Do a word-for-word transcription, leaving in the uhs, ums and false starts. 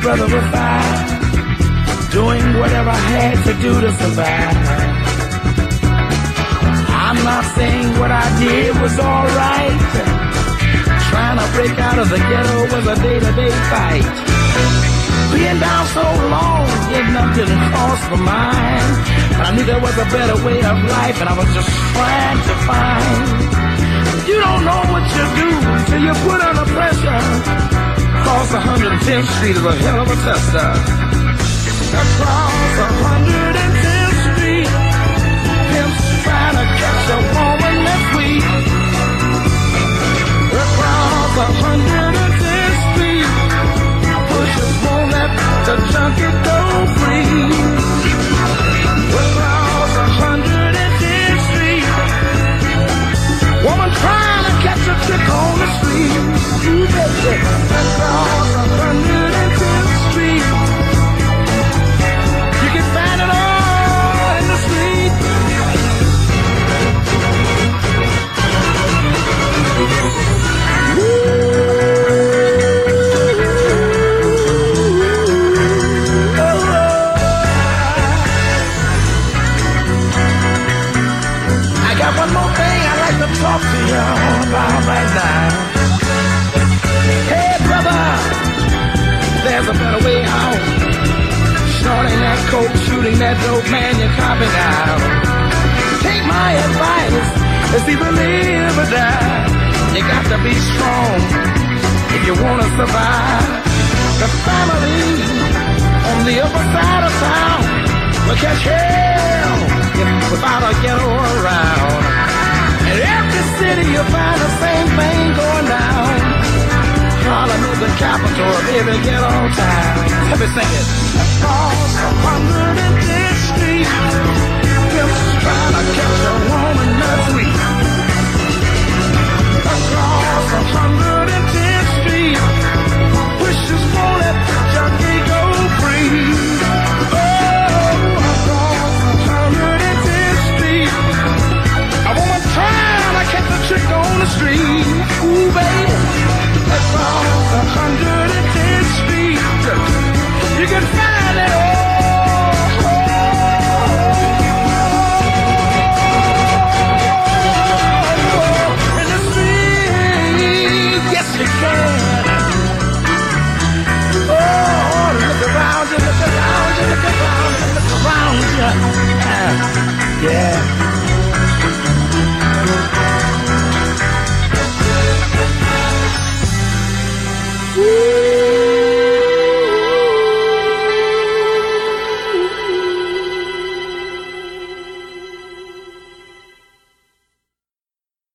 brother was fine, doing whatever I had to do to survive. I'm not saying what I did was alright. Trying to break out of the ghetto was a day-to-day fight. Being down so long, getting up didn't cross my mind. But I knew there was a better way of life, and I was just trying to find. You don't know what you do until you put under pressure. Across one hundred tenth Street is a hell of a tester. Across one hundred tenth Street, pimps trying to catch a woman that's weak. Across one hundred tenth Street, pushers won't let the junkie go free. Across one hundred tenth Street, woman trying to catch a chick on the street. You baby, across one hundred tenth Street, you can find it all in the street. I got one more thing I'd like to talk to you about right now. Hey brother, there's a better way out. Snorting that coke, shooting that dope, man, you're copping out. Take my advice, it's either live or die. You got to be strong if you want to survive. The family on the upper side of town will catch hell without a ghetto around. In every city you find the same thing going down. Harlem is the capital of every ghetto town. Let me sing it. Across one hundred tenth Street, pimps trying to catch a woman that's weak. Across one hundred tenth Street, pushers won't let the junkie go free. Oh, across one hundred tenth Street, a woman trying to catch a chick on the street. Ooh, baby, across one hundred tenth Street, you can find it all